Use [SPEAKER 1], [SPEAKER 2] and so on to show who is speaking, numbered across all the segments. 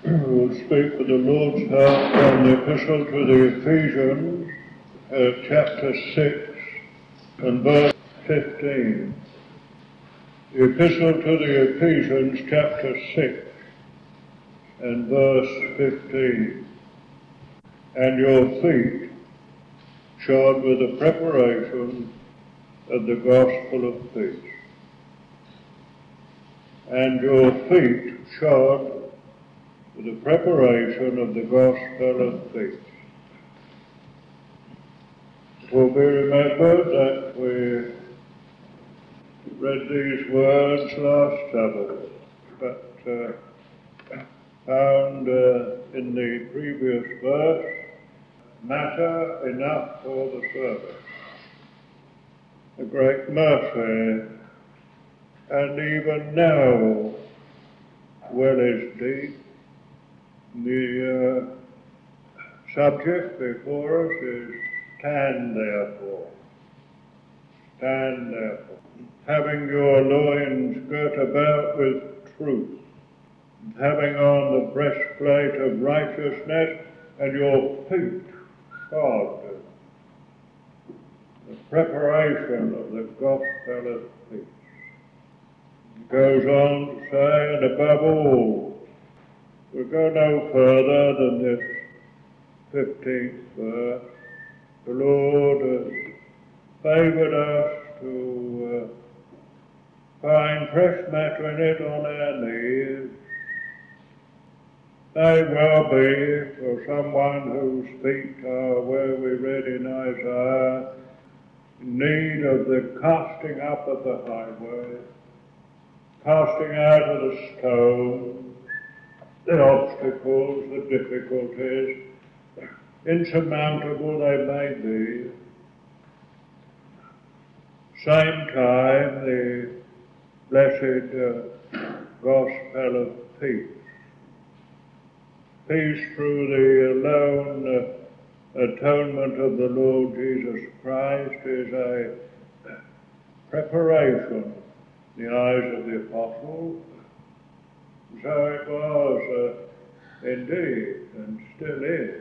[SPEAKER 1] We'll speak with the Lord's help from the Epistle to the Ephesians, chapter 6 and verse 15. The Epistle to the Ephesians, chapter 6 and verse 15. And your feet shod with the preparation of the gospel of peace. And your feet shod with the preparation of the gospel of peace. It will be remembered that we read these words last Sabbath, but found in the previous verse matter enough for the service. A great mercy, and even now well is deep. The subject before us is stand therefore. Stand therefore. Having your loins girt about with truth, having on the breastplate of righteousness, and your feet shod the preparation of the gospel of peace. It goes on to say, and above all, we'll go no further than this 15th verse. The Lord has favoured us to find fresh matter in it on our knees. May well be for someone whose feet are where we read in Isaiah, in need of the casting up of the highway, casting out of the stone, the obstacles, the difficulties, insurmountable they may be. Same time, the blessed gospel of peace. Peace through the alone atonement of the Lord Jesus Christ is a preparation in the eyes of the apostles. So it was indeed, and still is.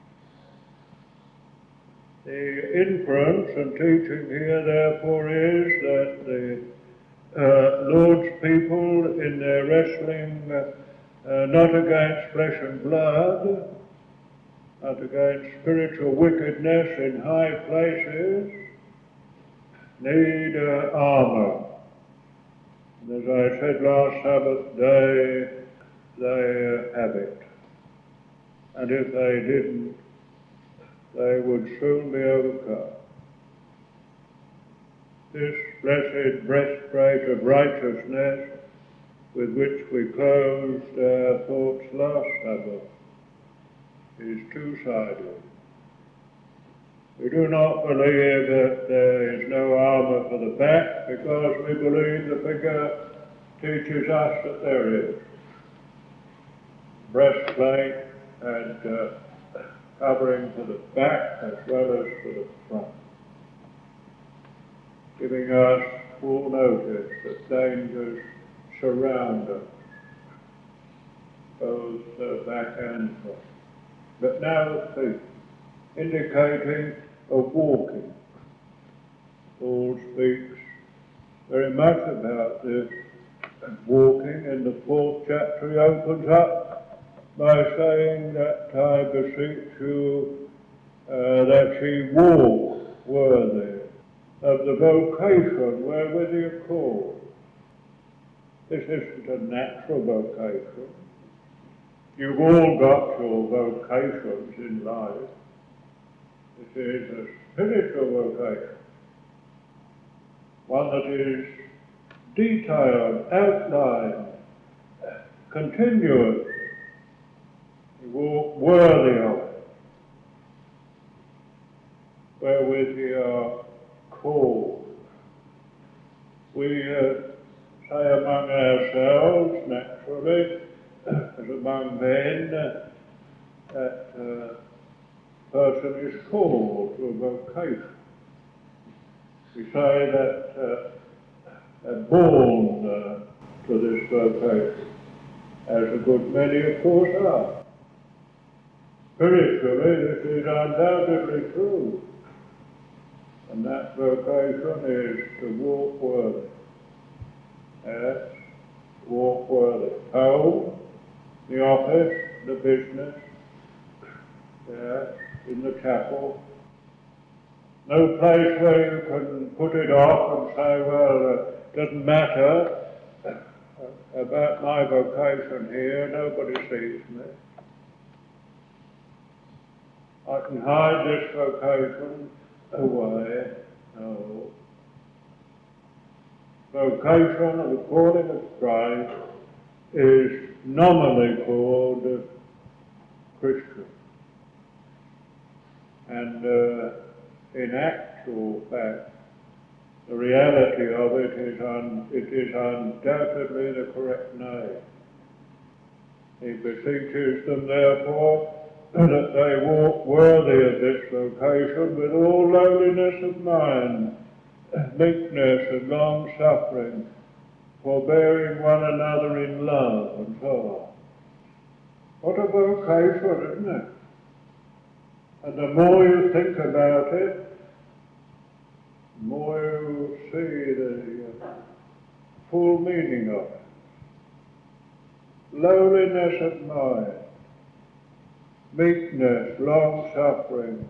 [SPEAKER 1] The inference and teaching here, therefore, is that the Lord's people, in their wrestling not against flesh and blood, not against spiritual wickedness in high places, need armour. And as I said last Sabbath day, they have it. And if they didn't, they would soon be overcome. This blessed breastplate of righteousness with which we closed our thoughts last Sabbath is two-sided. We do not believe that there is no armour for the back, because we believe the figure teaches us that there is. Breastplate and covering for the back as well as for the front, giving us full notice that dangers surround us, both back and front. But now the feet, indicating of walking. Paul speaks very much about this walking. In the 4th chapter he opens up by saying that I beseech you that ye walk worthy of the vocation wherewith you're called. This isn't a natural vocation. You've all got your vocations in life. This is a spiritual vocation, one that is detailed, outlined, continuous. You walk worthy of it, wherewith you are called. We say among ourselves, naturally, as among men, that person is called to a vocation. We say that born to this vocation. as a good many of course are. Spiritually, this is undoubtedly true. And that vocation is to walk worthy. Yes, walk worthy. Home, the office, the business, yes, in the chapel. No place where you can put it off and say, well, it doesn't matter about my vocation here, nobody sees me. I can hide this vocation away. No. Vocation of the calling of Christ is nominally called Christian. And in actual fact, the reality of it is undoubtedly the correct name. He beseeches them, therefore, that they walk worthy of this vocation with all lowliness of mind, meekness and long-suffering, forbearing one another in love, and so on. What a vocation, isn't it? And the more you think about it, the more you see the full meaning of it. Lowliness of mind, meekness, long-suffering,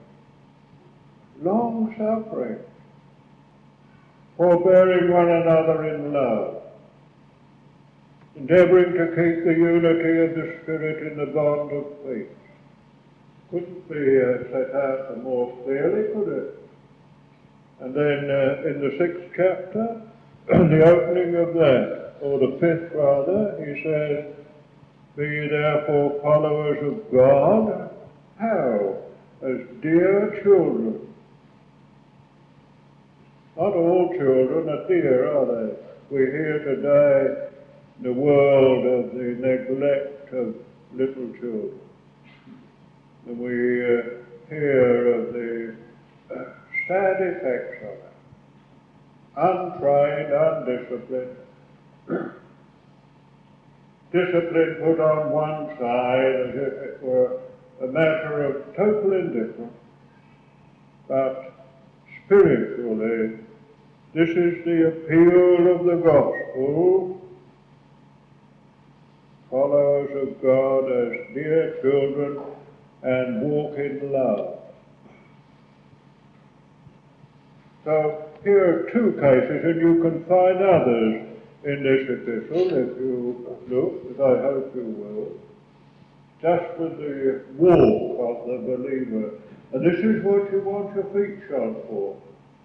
[SPEAKER 1] forbearing one another in love, endeavouring to keep the unity of the Spirit in the bond of faith. Couldn't be set out more clearly, could it? And then in the 6th chapter, the opening of that, or the 5th rather, he says, be ye therefore followers of God. How? As dear children. Not all children are dear, are they? We hear today in the world of the neglect of little children. And we hear of the sad effects of it. Untrained, undisciplined. Discipline put on one side as if it were a matter of total indifference. But spiritually, this is the appeal of the gospel. Followers of God as dear children and walk in love. So here are 2 cases, and you can find others in this epistle if you look, as I hope you will, just with the walk of the believer. And this is what you want your feet shod for.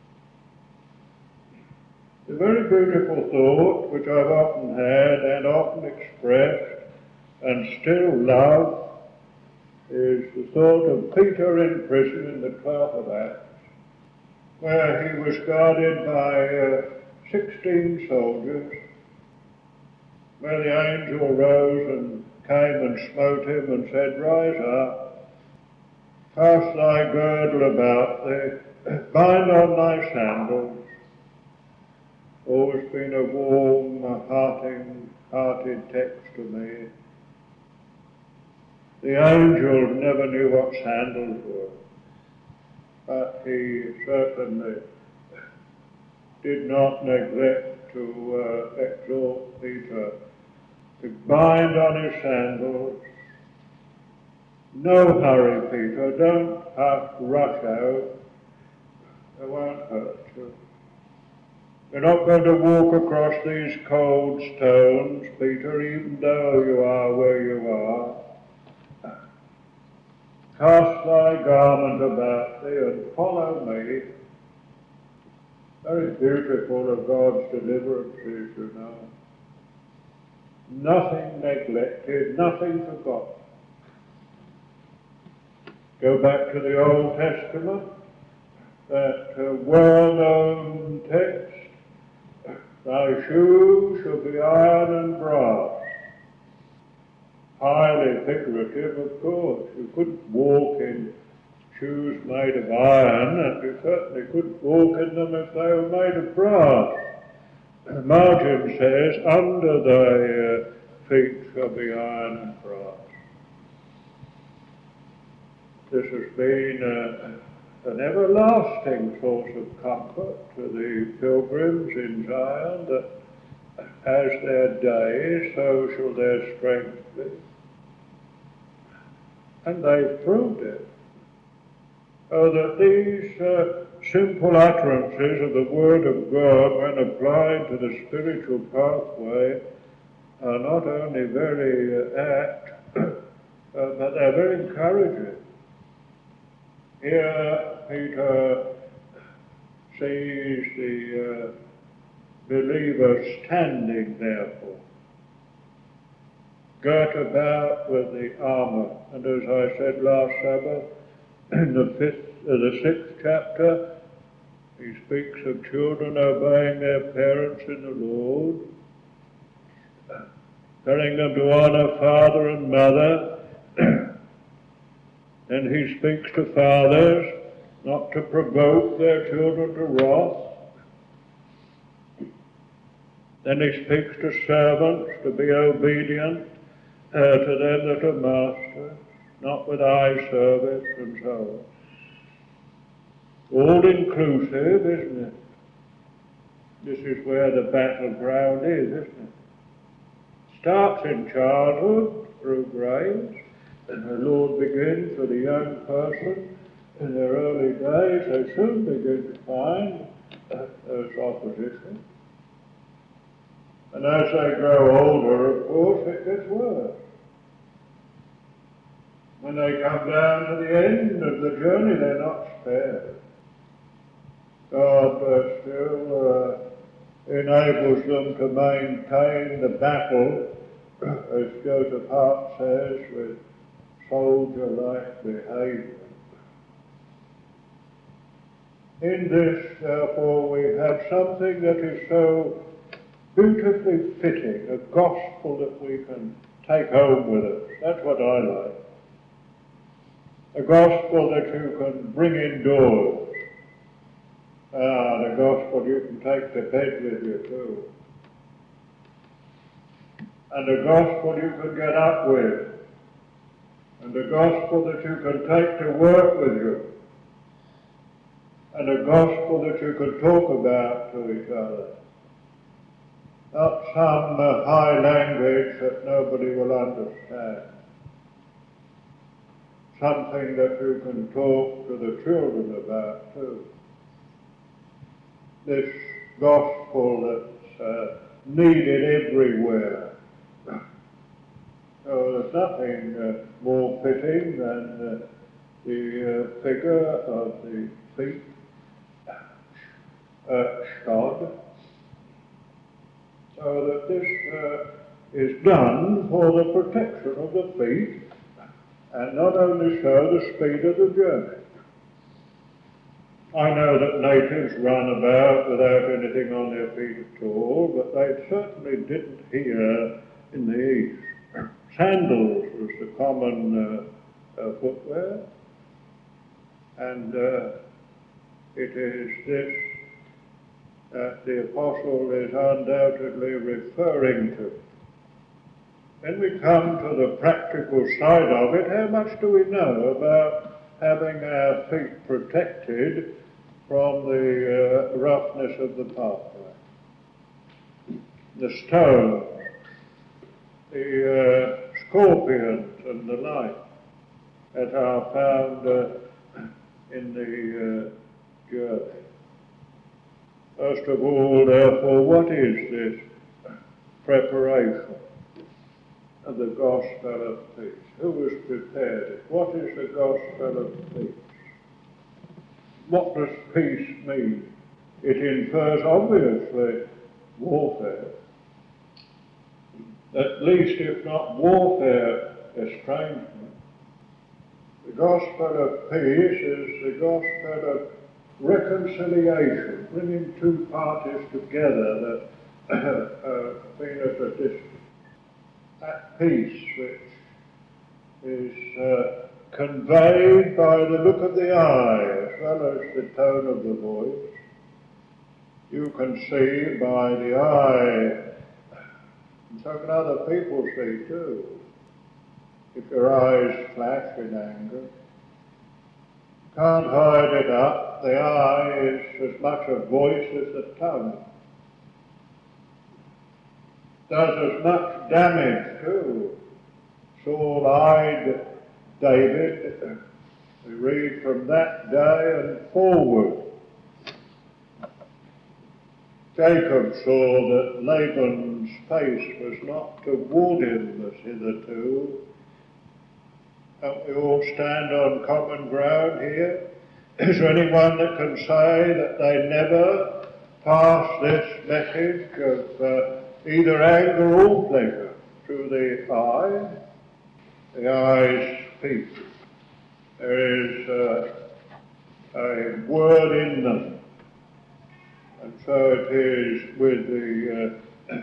[SPEAKER 1] The very beautiful thought which I've often had and often expressed and still love is the thought of Peter in prison in the 12th of Acts, where he was guarded by 16 soldiers, where the angel rose and came and smote him and said, rise up, cast thy girdle about thee, bind on thy sandals. Always been a warm, hearted text to me. The angel never knew what sandals were, but he certainly did not neglect to exhort Peter to bind on his sandals. No hurry, Peter, don't rush out. It won't hurt you. You're not going to walk across these cold stones, Peter, even though you are where you are. Cast thy garment about thee and follow me. Very beautiful of God's deliverances, you know. Nothing neglected, nothing forgotten. Go back to the Old Testament, that well-known text, thy shoes shall be iron and brass. Highly figurative, of course. You couldn't walk in shoes made of iron, and you certainly couldn't walk in them if they were made of brass. Margin says, under thy feet shall be iron and brass. This has been an everlasting source of comfort to the pilgrims in Zion, that as their days, so shall their strength be. And they've proved it. So that these simple utterances of the Word of God, when applied to the spiritual pathway, are not only very apt, but they're very encouraging. Here Peter sees the believer standing, therefore, girt about with the armour. And as I said last Sabbath, in the 6th chapter, he speaks of children obeying their parents in the Lord, telling them to honour father and mother. And he speaks to fathers not to provoke their children to wrath. Then he speaks to servants to be obedient to them that are masters, not with eye service and so on. All inclusive, isn't it? This is where the battleground is, isn't it? Starts in childhood through grace, and the Lord begins with a young person in their early days. They soon begin to find there's opposition. And as they grow older, of course, it gets worse. When they come down to the end of the journey, they're not spared. God still enables them to maintain the battle, as Joseph Hart says, with soldier-like behaviour. In this, therefore, we have something that is so beautifully fitting, a gospel that we can take home with us. That's what I like. A gospel that you can bring indoors. The gospel you can take to bed with you too. And a gospel you can get up with. And a gospel that you can take to work with you. And a gospel that you can talk about to each other. Not some high language that nobody will understand. Something that you can talk to the children about too. This gospel that's needed everywhere. So there's nothing more fitting than the figure of the feet shod. So that this is done for the protection of the feet, and not only so, the speed of the journey. I know that natives run about without anything on their feet at all, but they certainly didn't here in the East. Sandals was the common footwear, and it is this that the Apostle is undoubtedly referring to. When we come to the practical side of it, how much do we know about having our feet protected from the roughness of the pathway? The stones, the scorpions and the like that are found in the journey. First of all, therefore, what is this preparation of the gospel of peace? Who has prepared it? What is the gospel of peace? What does peace mean? It infers, obviously, warfare. At least, if not warfare, estrangement. The gospel of peace is the gospel of reconciliation, bringing two parties together that have been at a distance. That peace which is conveyed by the look of the eye as well as the tone of the voice. You can see by the eye And so can other people see too. If your eyes flash in anger, can't hide it up. The eye is as much a voice as the tongue. Does as much damage too. Saul eyed David. We read from that day and forward. Jacob saw that Laban's face was not toward him as hitherto. Don't we all stand on common ground here? Is there anyone that can say that they never pass this message of either anger or pleasure through the eye? The eyes speak. There is a word in them. And so it is with the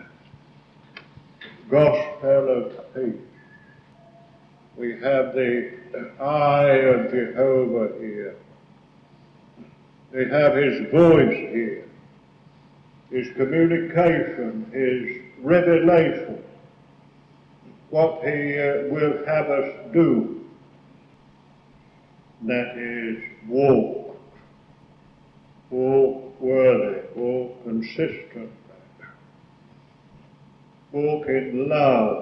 [SPEAKER 1] gospel of peace. We have the eye of Jehovah here. We have his voice here, his communication, his revelation, what he will have us do. That is walk worthy, walk consistent, walk in love.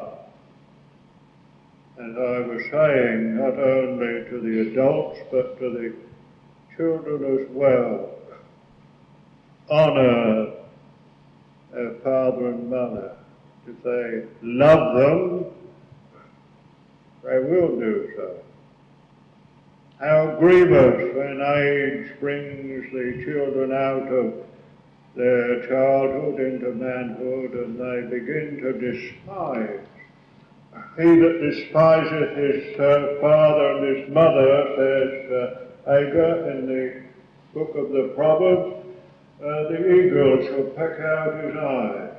[SPEAKER 1] As I was saying, not only to the adults, but to the children as well. Honour their father and mother. If they love them, they will do so. How grievous when age brings the children out of their childhood into manhood and they begin to despise. He that despiseth his father and his mother, says Hagar in the book of the Proverbs, the eagle shall peck out his eye.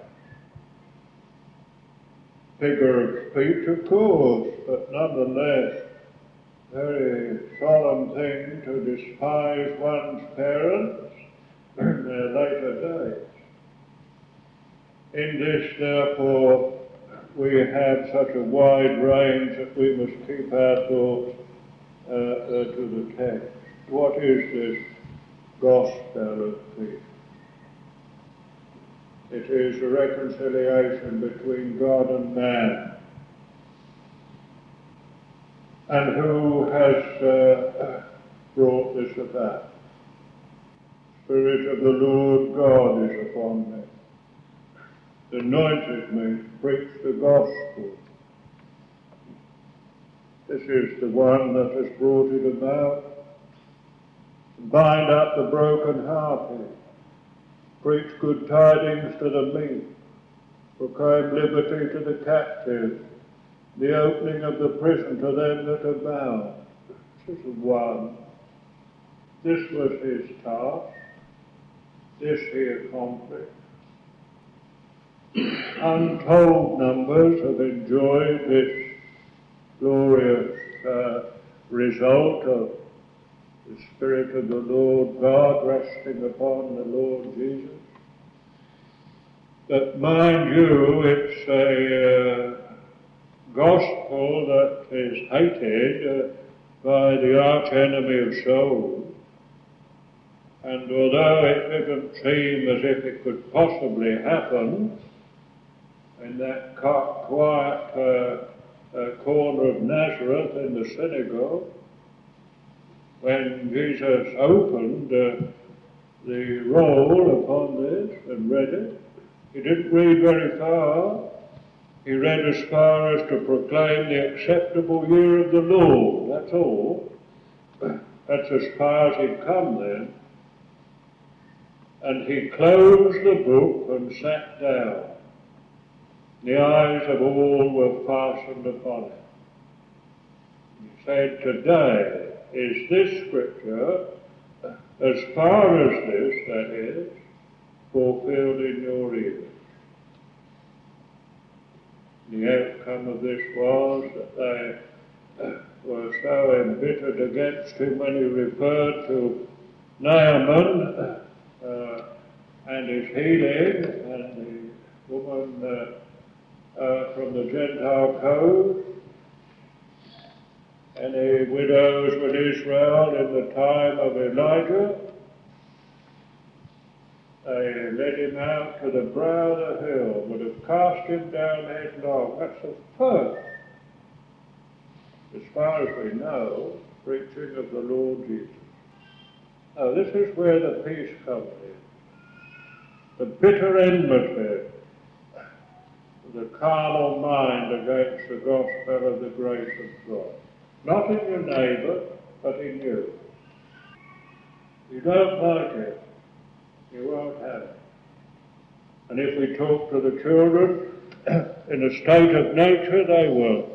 [SPEAKER 1] Figure of speech, of course, but nonetheless, very solemn thing to despise one's parents in their later days. In this, therefore, we have such a wide range that we must keep our thoughts to the text. What is this gospel of peace? It is a reconciliation between God and man. And who has brought this about? The Spirit of the Lord God is upon me. Anointed me to preach the gospel. This is the one that has brought it about. Bind up the broken-hearted. Preach good tidings to the meek. Proclaim liberty to the captives. The opening of the prison to them that are bound. This is one. This was his task. This he accomplished. Untold numbers have enjoyed this glorious result of the Spirit of the Lord God resting upon the Lord Jesus. But mind you, it's a gospel that is hated by the arch enemy of souls. And although it doesn't seem as if it could possibly happen in that quiet corner of Nazareth in the synagogue, when Jesus opened the roll upon this and read it, he didn't read very far. He read as far as to proclaim the acceptable year of the Lord, that's all. That's as far as he'd come then. And he closed the book and sat down. The eyes of all were fastened upon him. He said, today is this scripture, as far as this, that is, fulfilled in your ears. The outcome of this was that they were so embittered against him when he referred to Naaman and his healing, and the woman from the Gentile coast. Any widows with Israel in the time of Elijah, they led him out to the brow of the hill, would have cast him down headlong. That's the first, as far as we know, preaching of the Lord Jesus. Now this is where the peace comes in. The bitter enmity, the carnal mind against the gospel of the grace of God. Not in your neighbour, but in you. You don't like it, you won't have it. And if we talk to the children in a state of nature, they will.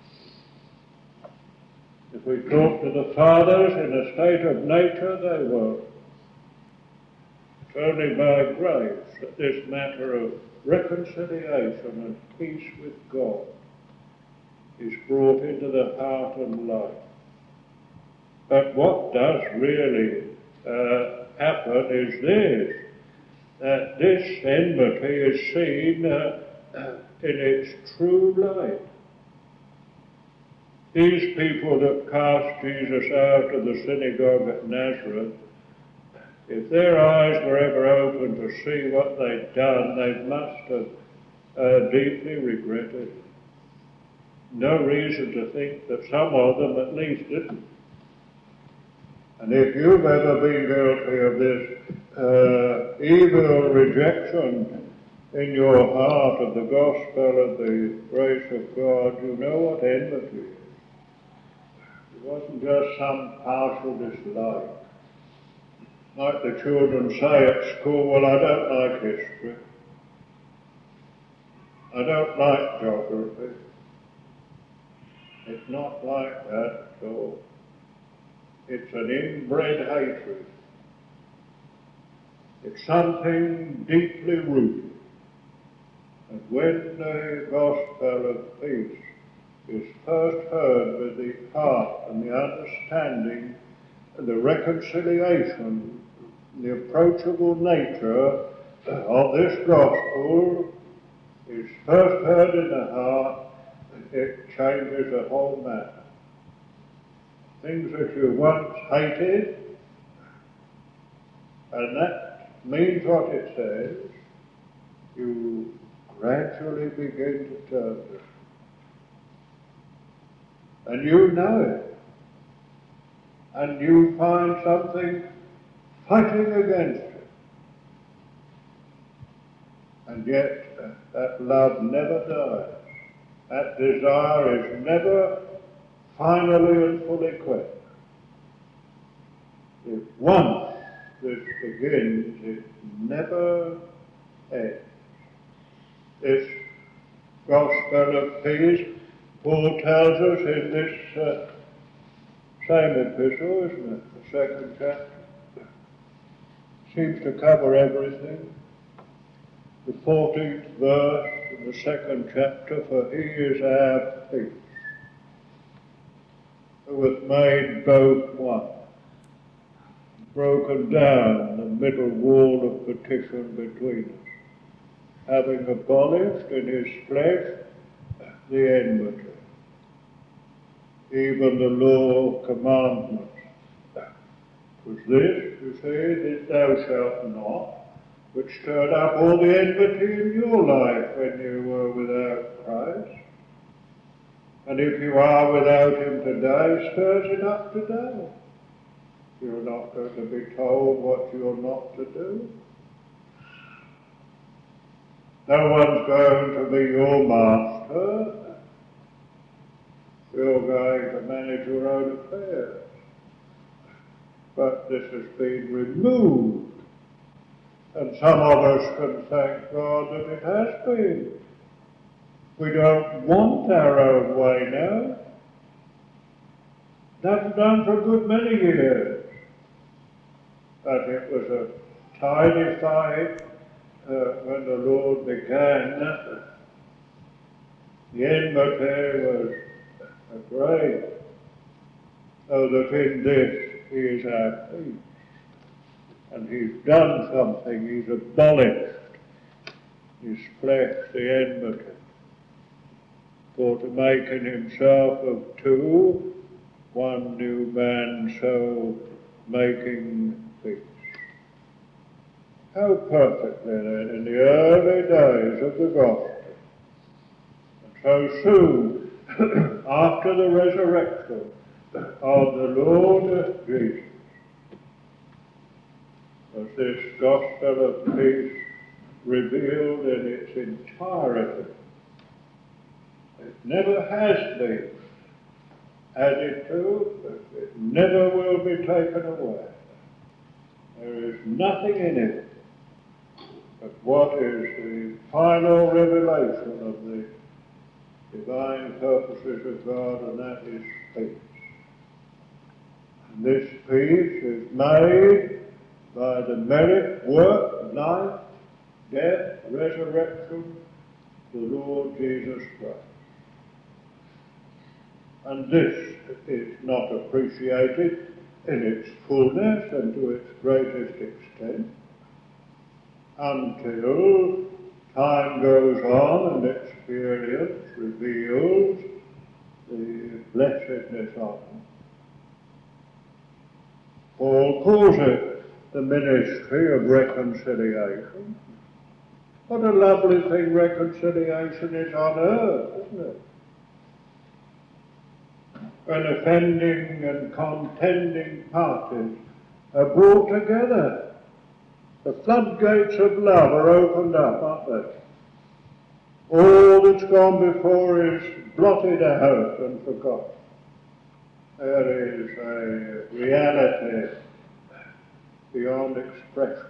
[SPEAKER 1] If we talk to the fathers in a state of nature, they will. It's only by grace that this matter of reconciliation and peace with God is brought into the heart and life. But what does really happen is this, that this enmity is seen in its true light. These people that cast Jesus out of the synagogue at Nazareth, if their eyes were ever open to see what they'd done, they must have deeply regretted. No reason to think that some of them at least didn't. And if you've ever been guilty of this evil rejection in your heart of the gospel of the grace of God, you know what enmity is. It wasn't just some partial dislike. Like the children say at school, well, I don't like history. I don't like geography. It's not like that at all. It's an inbred hatred. It's something deeply rooted. And when the gospel of peace is first heard with the heart and the understanding and the reconciliation, the approachable nature of this gospel is first heard in the heart, it changes the whole matter. Things that you once hated, and that means what it says, you gradually begin to turn to it. And you know it. And you find something fighting against it. And yet that love never dies. That desire is never finally and fully quenched. If once this begins, it never ends. This gospel of peace, Paul tells us in this same epistle, isn't it? The second chapter. Seems to cover everything. The 14th verse in the second chapter, for he is our peace, who hath made both one, broken down the middle wall of partition between us, having abolished in his flesh the enmity, even the law of commandments. Was this, you say, that thou shalt not, which stirred up all the enmity in your life when you were without Christ. And if you are without him today, stirs it up today. You're not going to be told what you're not to do. No one's going to be your master. You're going to manage your own affairs. But this has been removed. And some of us can thank God that it has been. We don't want our own way now. That's done for a good many years. But it was a tiny fight when the Lord began. The enmity was great, so that in this he is our peace. And he's done something, he's abolished, he's fleshed the enmity. for to make in himself of two one new man, so making peace. How perfectly then in the early days of the gospel, and so soon after the resurrection of the Lord Jesus, was this gospel of peace revealed in its entirety. It never has been added to, but it never will be taken away. There is nothing in it but what is the final revelation of the divine purposes of God, and that is peace. And this peace is made by the merit, work, life, death, resurrection of the Lord Jesus Christ. And this is not appreciated in its fullness and to its greatest extent until time goes on and experience reveals the blessedness of it. Paul calls it the ministry of reconciliation. What a lovely thing reconciliation is on earth, isn't it? When offending and contending parties are brought together, the floodgates of love are opened up, aren't they? All that's gone before is blotted out and forgotten. There is a reality beyond expression.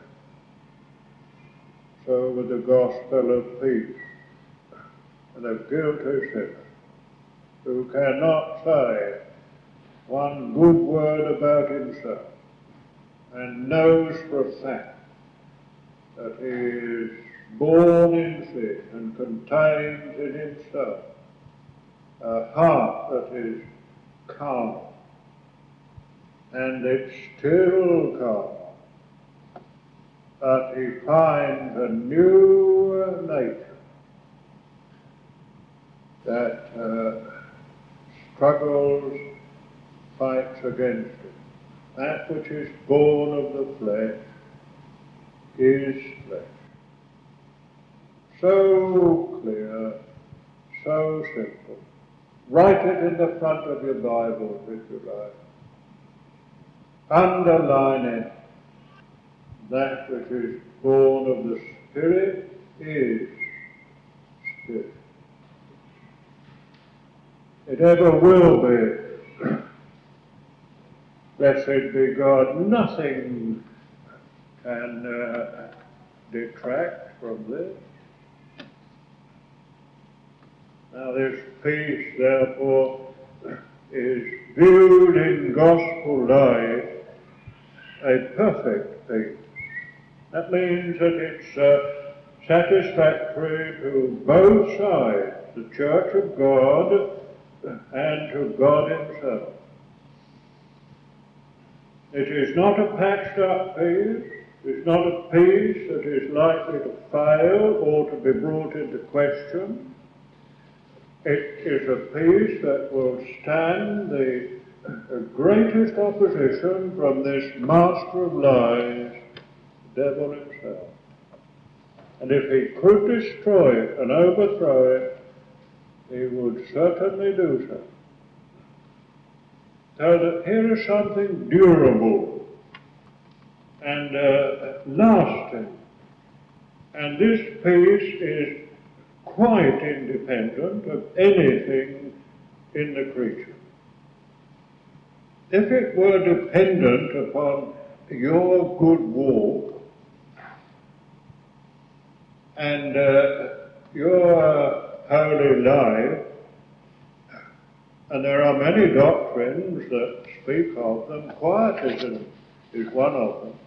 [SPEAKER 1] So with the gospel of peace and of guilty sinners who cannot say one good word about himself and knows for a fact that he is born in sin and contains in himself a heart that is calm, and it's still calm, but he finds a new nature that struggles, fights against it. That which is born of the flesh is flesh. So clear, so simple. Write it in the front of your Bible, if you like. Underline it. That which is born of the Spirit is Spirit. It ever will be. Blessed be God. Nothing can detract from this. Now this peace, therefore, is viewed in gospel life a perfect peace. That means that it's satisfactory to both sides, the Church of God and to God himself. It is not a patched up peace. It's not a peace that is likely to fail or to be brought into question. It is a peace that will stand the greatest opposition from this master of lies, the devil himself. And if he could destroy it and overthrow it, he would certainly do so. So that here is something durable and lasting. And this peace is quite independent of anything in the creature. If it were dependent upon your good walk and your holy life, and there are many doctrines that speak of them, quietism is one of them,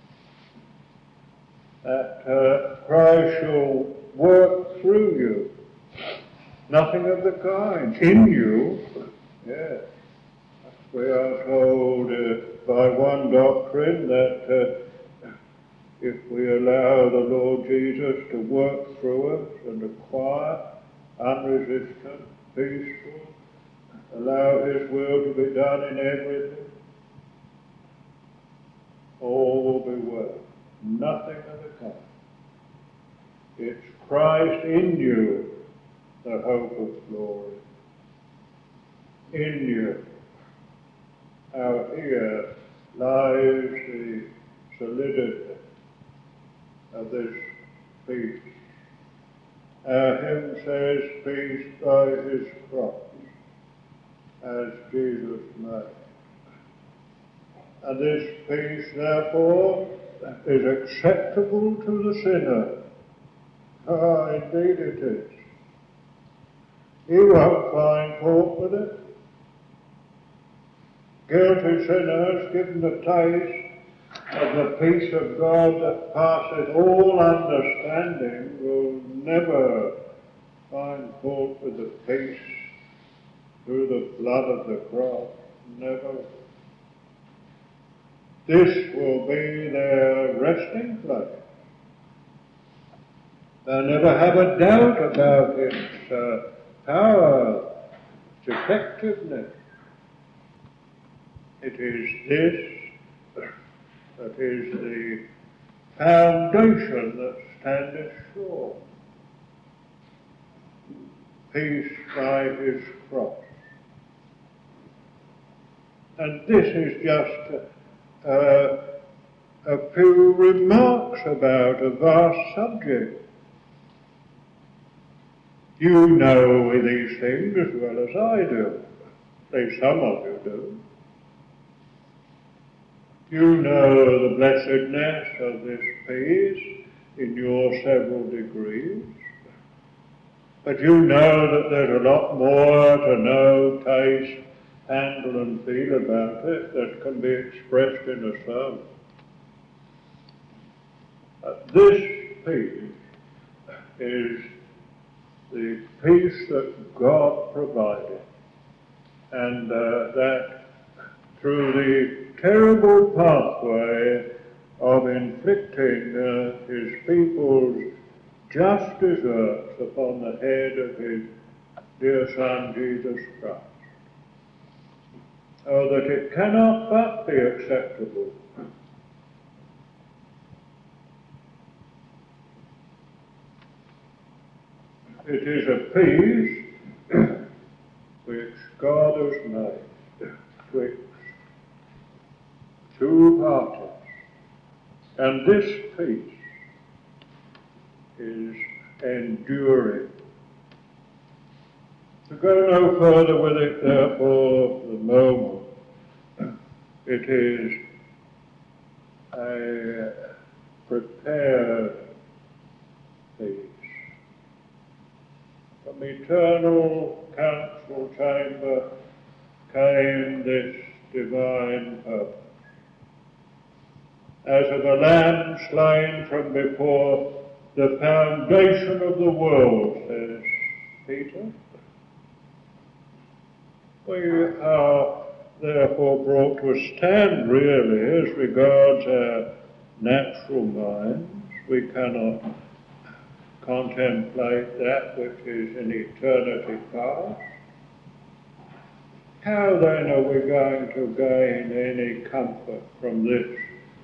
[SPEAKER 1] that Christ shall work through you. Nothing of the kind. In you, yes. We are told by one doctrine that if we allow the Lord Jesus to work through us and acquire unresisted, peaceful, allow His will to be done in everything, all will be well. Nothing of the kind. It's Christ in you, the hope of glory. In you. How here lies the solidity of this peace. Our hymn says, peace by His cross, as Jesus made. And this peace, therefore, is acceptable to the sinner. Ah, indeed it is. He won't find fault with it. Guilty sinners, given the taste of the peace of God that passeth all understanding, will never find fault with the peace through the blood of the cross. Never. This will be their resting place. They'll never have a doubt about its power, its effectiveness. It is this that is the foundation that standeth sure. Peace by His cross. And this is just a few remarks about a vast subject. You know these things as well as I do. At least some of you do. You know the blessedness of this peace in your several degrees. But you know that there's a lot more to know, taste, handle and feel about it that can be expressed in a sermon. This peace is the peace that God provided, and that through the terrible pathway of inflicting His people's just deserts upon the head of His dear Son Jesus Christ, so that it cannot but be acceptable. It is a peace which God has made twixt two parties. And this peace is enduring. To go no further with it, therefore, for the moment, it is a prepared peace. From eternal council chamber came this divine purpose. As of a lamb slain from before the foundation of the world, says Peter, we are therefore brought to a stand really as regards our natural minds. We cannot contemplate that which is in eternity past. How then are we going to gain any comfort from this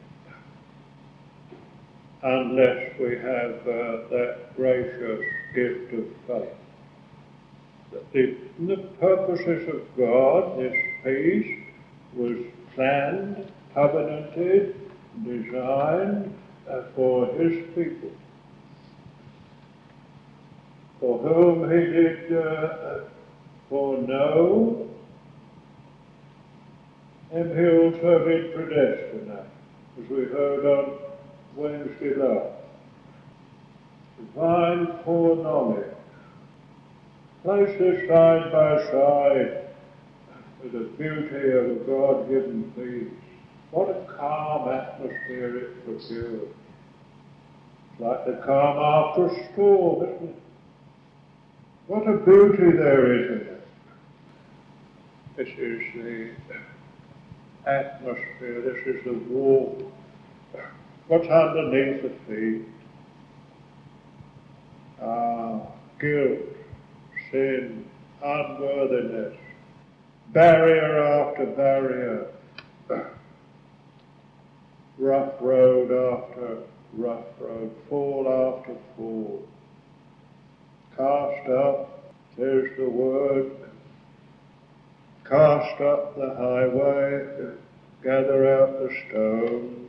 [SPEAKER 1] unless we have that gracious gift of faith? That the purposes of God, this peace, was planned, covenanted, designed for His people, for whom He did foreknow, and He also did predestinate, as we heard on Wednesday last. Divine foreknowledge. Place this side by side with the beauty of a God-given peace. What a calm atmosphere it procures. It's like the calm after a storm, isn't it? What a beauty there is in it. This is the atmosphere, this is the warmth. What's underneath the feet? Guilt, sin, unworthiness, barrier after barrier, rough road after rough road, fall after fall. Cast up, says the word, cast up the highway, gather out the stones,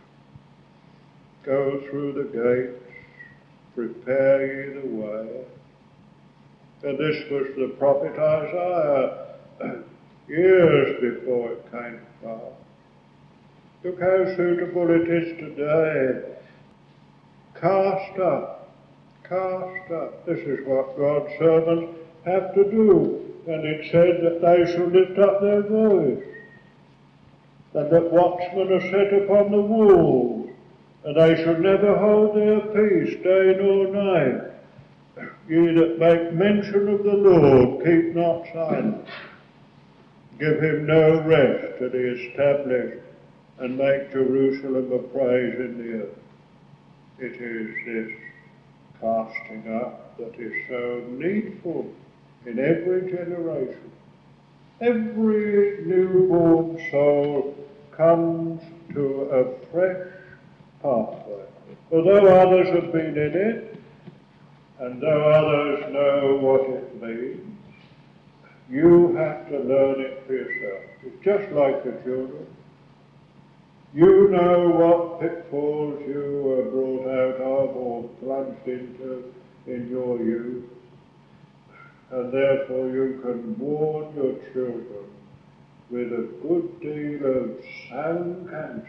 [SPEAKER 1] go through the gates, prepare ye the way. And this was the prophet Isaiah years before it came to pass. Look how suitable it is today. Cast up, cast up. This is what God's servants have to do. And it said that they shall lift up their voice, and that watchmen are set upon the walls, and they shall never hold their peace day nor night. Ye that make mention of the Lord, keep not silence. Give him no rest till he establish and make Jerusalem a praise in the earth. It is this casting up that is so needful in every generation. Every newborn soul comes to a fresh pathway. Although others have been in it, and though others know what it means, you have to learn it for yourself. It's just like the children. You know what pitfalls you were brought out of or plunged into in your youth, and therefore you can warn your children with a good deal of sound counsel.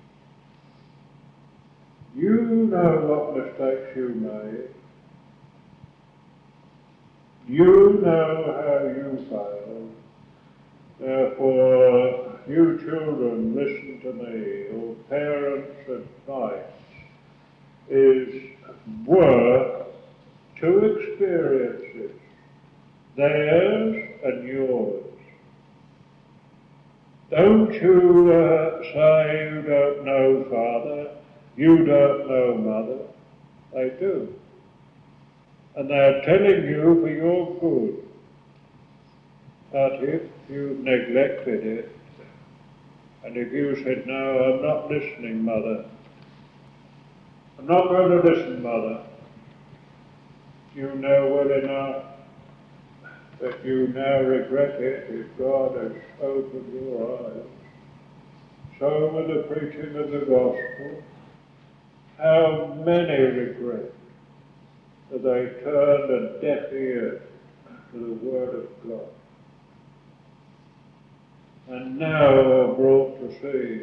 [SPEAKER 1] You know what mistakes you made. You know how you failed. Therefore, you children, listen to me. Your parents' advice is worth two experiences, theirs and yours. Don't you say you don't know father, you don't know mother. They do. And they're telling you for your good. But if you neglected it, and if you said, no, I'm not listening, mother, I'm not going to listen, mother, you know well enough that you now regret it if God has opened your eyes. So with the preaching of the gospel, how many regret that they turned a deaf ear to the word of God, and now are brought to see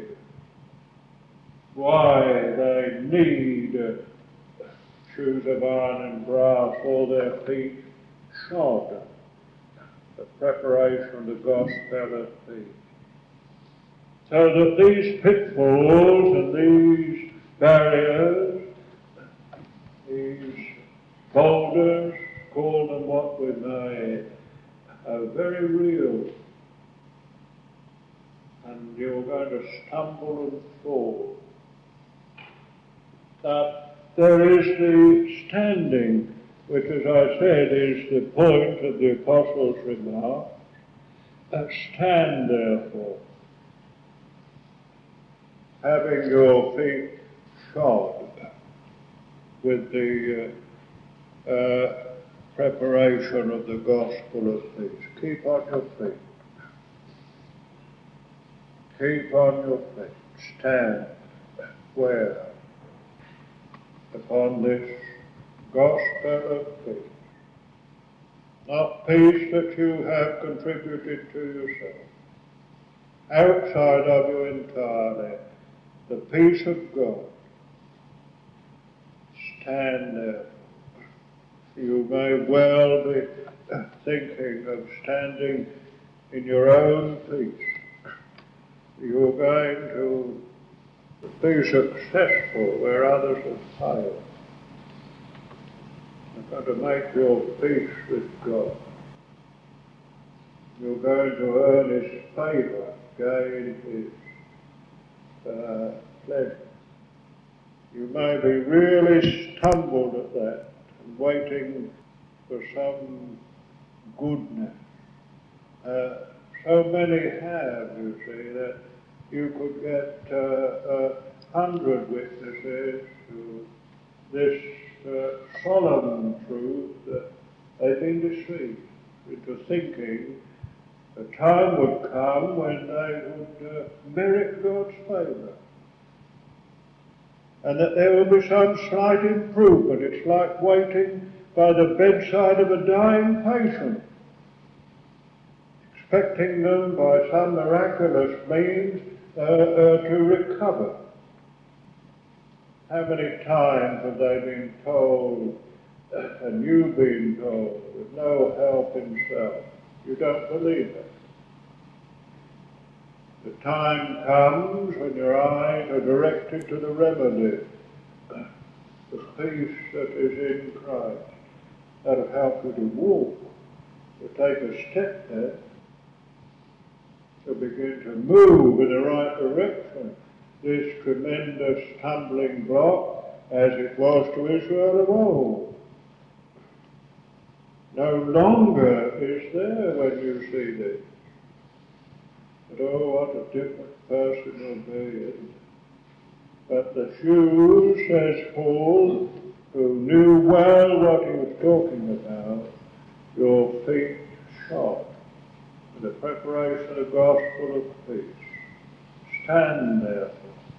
[SPEAKER 1] why they need shoes of iron and brass, or their feet shod, the preparation of the gospel of peace. So that these pitfalls and these barriers, these boulders, call them what we may, are very real. And you're going to stumble and fall. But there is the standing, which, as I said, is the point of the Apostles' remark. Stand, therefore, having your feet shod with the preparation of the gospel of peace. Keep on your feet. Keep on your feet. Stand where? Upon this gospel of peace. Not peace that you have contributed to yourself. Outside of you entirely, the peace of God. Stand there. You may well be thinking of standing in your own peace. You're going to be successful where others have failed. You're going to make your peace with God. You're going to earn His favour, gain His pleasure. You may be really stumbled at that and waiting for some goodness. So many have, you see, that you could get 100 witnesses to this solemn truth that they've been deceived into thinking a time would come when they would merit God's favour, and that there will be some slight improvement. It's like waiting by the bedside of a dying patient, expecting them by some miraculous means to recover. How many times have they been told, and you've been told, with no help himself? You don't believe it. The time comes when your eyes are directed to the remedy, the peace that is in Christ. That'll help you to walk, to take a step there, to begin to move in the right direction. This tremendous stumbling block, as it was to Israel of old, no longer is there when you see this. But oh, what a different person you'll be, isn't it? But the shoes, says Paul, who knew well what he was talking about, your feet shod with the preparation of the gospel of peace. Stand therefore.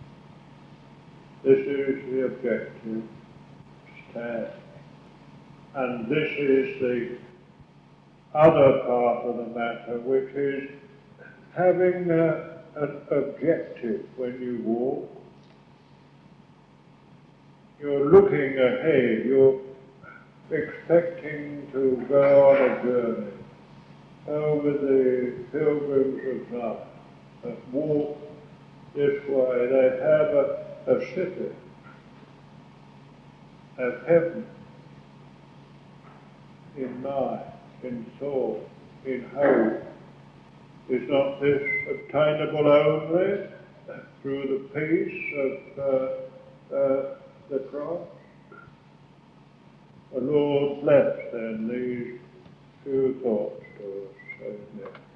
[SPEAKER 1] This is the objective. Stand. And this is the other part of the matter, which is having an objective when you walk. You're looking ahead, you're expecting to go on a journey over the pilgrims of life that walk this way. They have a city of heaven in mind, in thought, in hope. Is not this obtainable only through the peace of the cross? The Lord bless then these two thoughts to us. Amen.